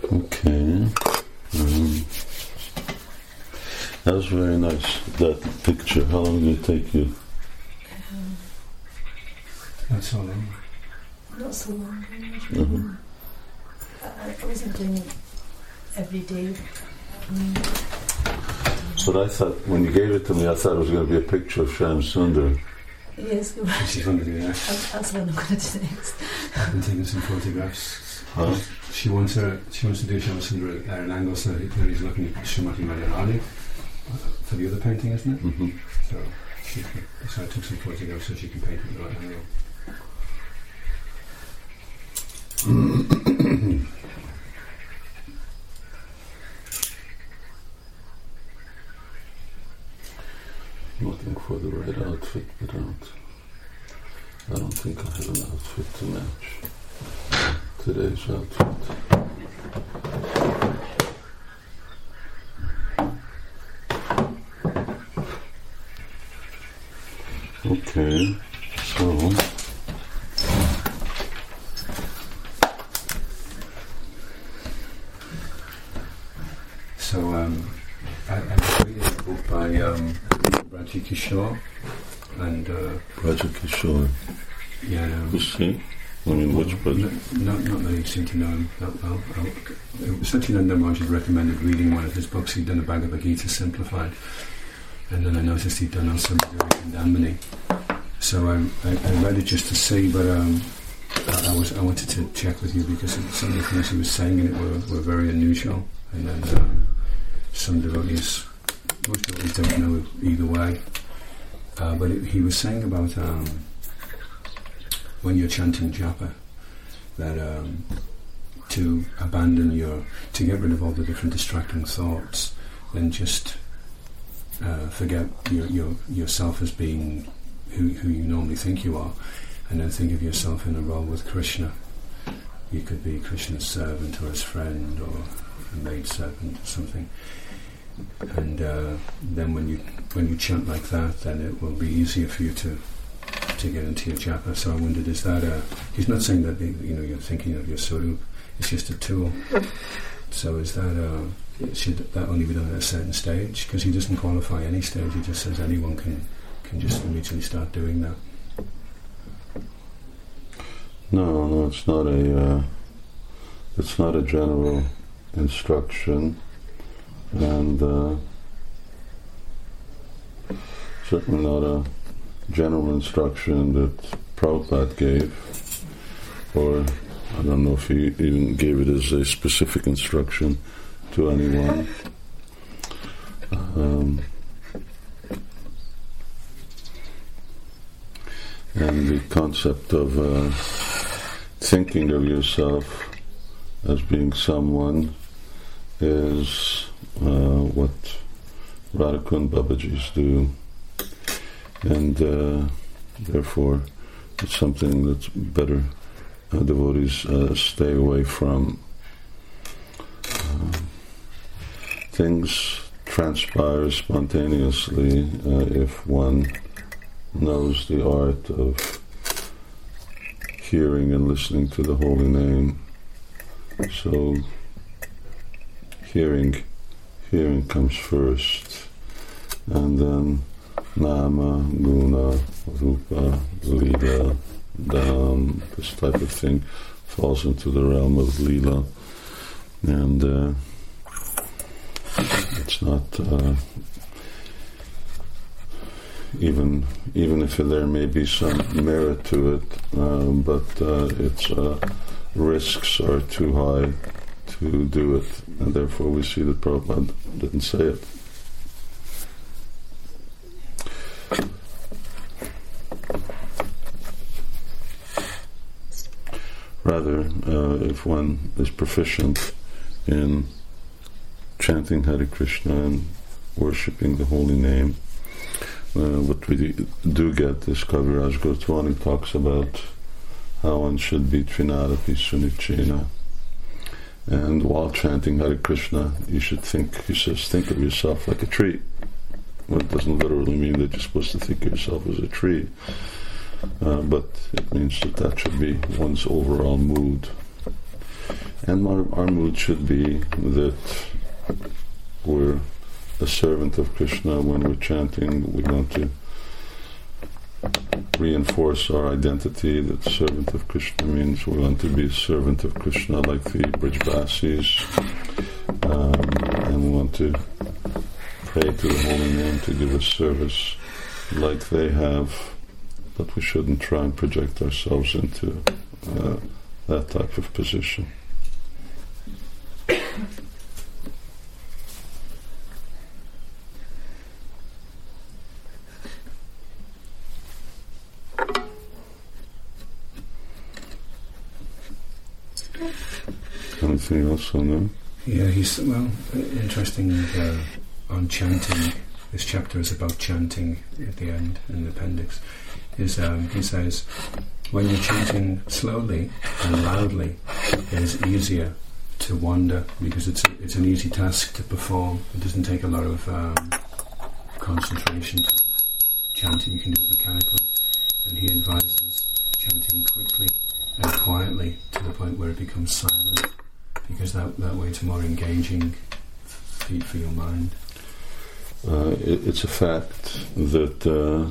Okay. That was very nice, that picture. How long did it take you? Not so long. Not so long. Mm-hmm. I wasn't doing it every day. But I thought, when you gave it to me, I thought it was going to be a picture of Shyam Sundar. Yes, she's going to do that. That's what I'm going to do next. I've been taking some photographs. Huh? She wants to do Shyam Sundar at an angle so that he's looking at Srimati Radharani for the other painting, isn't it? Mm-hmm. So I took some photographs so she can paint it at the right angle. Looking for the right outfit, but I don't think I have an outfit to match today's outfit. Okay, so I'm reading a book by Raji Kishore and Raja Kishore. Yeah. Who's he? I mean, which project? Not that you seem to know him that well. Satyananda Maharaj had recommended reading one of his books. He'd done a Bhagavad Gita simplified, and then I noticed he'd done also Madhuri Damini. So I read it just to see, but I wanted to check with you because some of the things he was saying in it were very unusual, and then some devotees, most devotees don't know either way. But he was saying about when you're chanting japa, that to get rid of all the different distracting thoughts, then just forget yourself as being who you normally think you are, and then think of yourself in a role with Krishna. You could be Krishna's servant or his friend or a maid servant or something. And then when you chant like that, then it will be easier for you to get into your japa. So I wondered, is that he's not saying that you're thinking of your Swarup, it's just a tool. So is that should that only be done at a certain stage? Because he doesn't qualify any stage. He just says anyone can just immediately start doing that. No, it's not a general instruction, and certainly not a general instruction that Prabhupada gave, or I don't know if he even gave it as a specific instruction to anyone. And the concept of thinking of yourself as being someone is what Radhakund Babajis do, and therefore it's something that's better devotees stay away from. Things transpire spontaneously if one knows the art of hearing and listening to the holy name. So hearing comes first, and then nama, guna, rupa, lila, dham, this type of thing falls into the realm of lila, and it's not even if there may be some merit to it, but its risks are too high to do it, and therefore we see that Prabhupada didn't say it. Rather, if one is proficient in chanting Hare Krishna and worshipping the holy name, what we do get is Kaviraj Goswami talks about how one should be Trinadapi Sunichena. And while chanting Hare Krishna, you should think of yourself like a tree. Well, it doesn't literally mean that you're supposed to think of yourself as a tree, but it means that should be one's overall mood. And our mood should be that we're a servant of Krishna. When we're chanting, we want to reinforce our identity that servant of Krishna means we want to be a servant of Krishna like the Brijvasis, and we want to pray to the holy name to give us service like they have, but we shouldn't try and project ourselves into that type of position. Anything else on that? Yeah, interesting on chanting. This chapter is about chanting at the end in the appendix. He says, when you're chanting slowly and loudly, it is easier to wander because it's an easy task to perform. It doesn't take a lot of concentration. Chanting, you can do it mechanically. And he advises chanting quickly and quietly to the point where it becomes silent, because that way it's more engaging for your mind. It's a fact that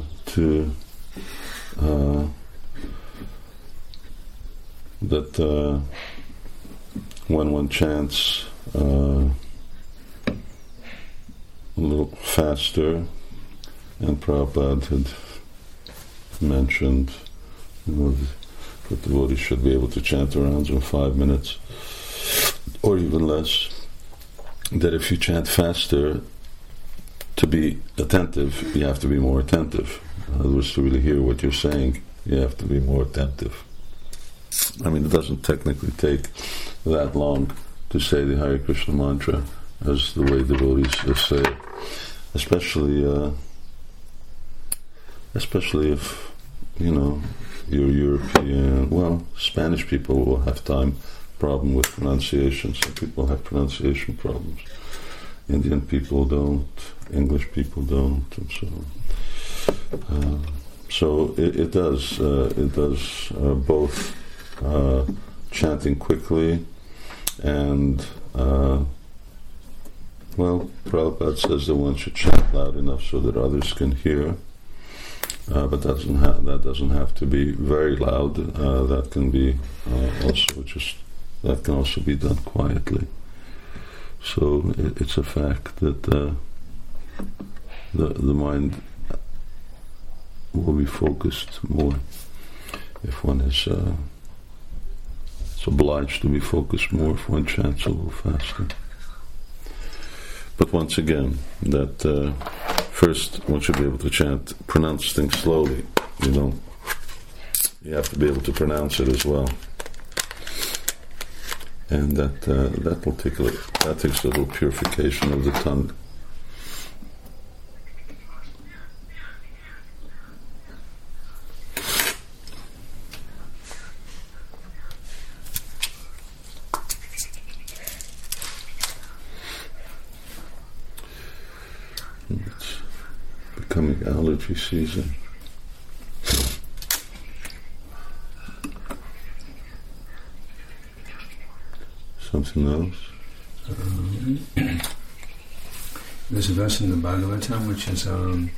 when one chants a little faster, and Prabhupada had mentioned, that the devotee should be able to chant around in 5 minutes, or even less, that if you chant faster, to be attentive, you have to be more attentive. In other words, to really hear what you're saying, you have to be more attentive. I mean, it doesn't technically take that long to say the Hare Krishna mantra as the way devotees say it. Especially if, you're European, Spanish people will have problem with pronunciation. Some people have pronunciation problems. Indian people don't, English people don't, and so on. So it does both chanting quickly and Prabhupada says that one should chant loud enough so that others can hear, but that doesn't have to be very loud. That can be that can also be done quietly. So it's a fact that the mind will be focused more if one is it's obliged to be focused more if one chants a little faster. But once again, that first one should be able to pronounce things slowly. You have to be able to pronounce it as well. And that takes a little purification of the tongue. It's becoming allergy season. Something else? There's a verse in the Bhagavatam which is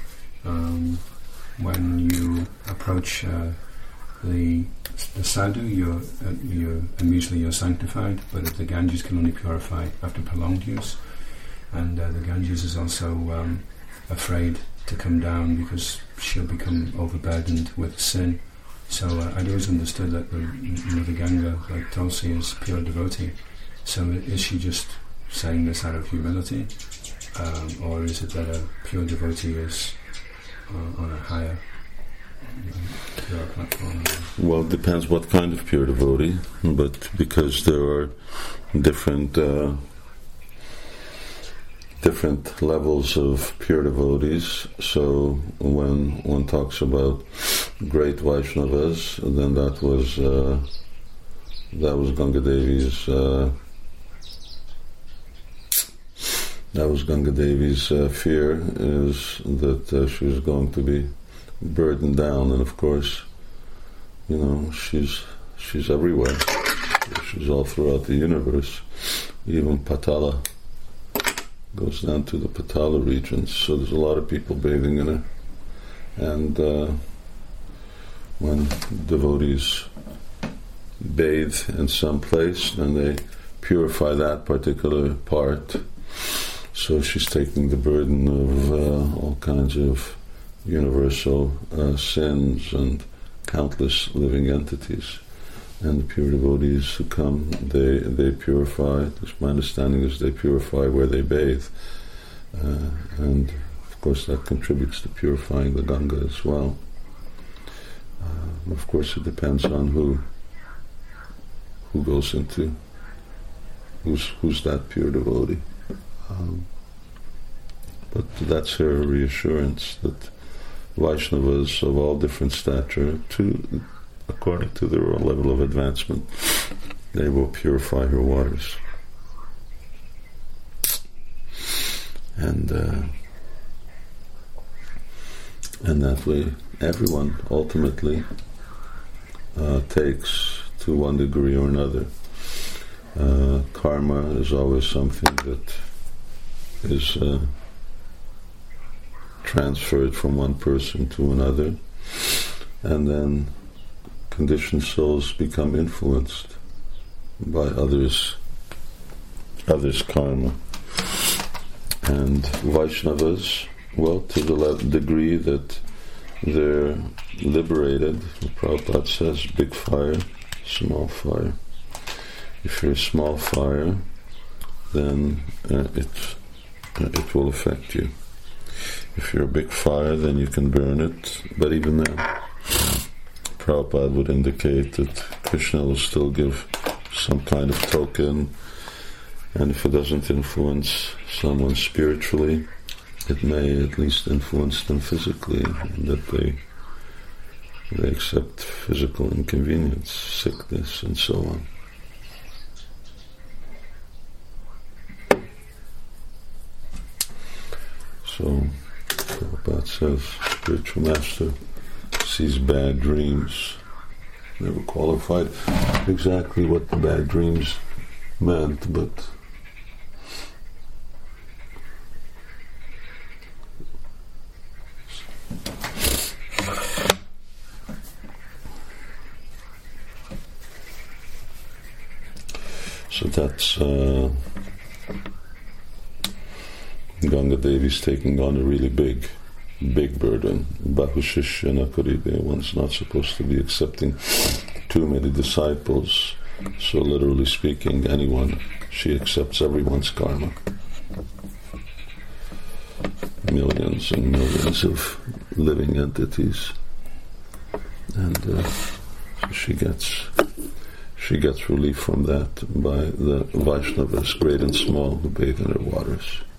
when you approach the sadhu, you're immediately sanctified, but the Ganges can only purify after prolonged use. And the Ganges is also afraid to come down because she'll become overburdened with sin. So I'd always understood that the Mother Ganga, like Tulsi, is pure devotee. So is she just saying this out of humility, or is it that a pure devotee is on a higher pure platform? Well, it depends what kind of pure devotee, but because there are different levels of pure devotees, so when one talks about great Vaishnavas, then that was Ganga Devi's fear, is that she was going to be burdened down, and of course, she's everywhere. which is all throughout the universe. Even Patala goes down to the Patala regions, so there's a lot of people bathing in it. And when devotees bathe in some place, then they purify that particular part. So she's taking the burden of all kinds of universal sins and countless living entities. And the pure devotees who come, they purify. My understanding is they purify where they bathe. And of course that contributes to purifying the Ganga as well. Of course it depends on who goes into, who's that pure devotee. But that's her reassurance that Vaishnavas of all different stature, according to their own level of advancement, they will purify her waters. And that way everyone ultimately takes to one degree or another. Karma is always something that is transferred from one person to another, and then conditioned souls become influenced by others' karma. And Vaishnavas, well, to the degree that they're liberated, Prabhupada says, big fire, small fire. If you're a small fire, then it will affect you. If you're a big fire, then you can burn it. But even then, Prabhupada would indicate that Krishna will still give some kind of token, and if it doesn't influence someone spiritually, it may at least influence them physically, and that they accept physical inconvenience, sickness, and so on. So, Prabhupada says, spiritual master sees bad dreams. Never qualified exactly what the bad dreams meant, but so that's Ganga Devi's taking on a really big burden. Bahushishya Nakaribe, one's not supposed to be accepting too many disciples. So literally speaking, anyone, she accepts everyone's karma. Millions and millions of living entities. And so she gets relief from that by the Vaishnavas, great and small, who bathe in her waters.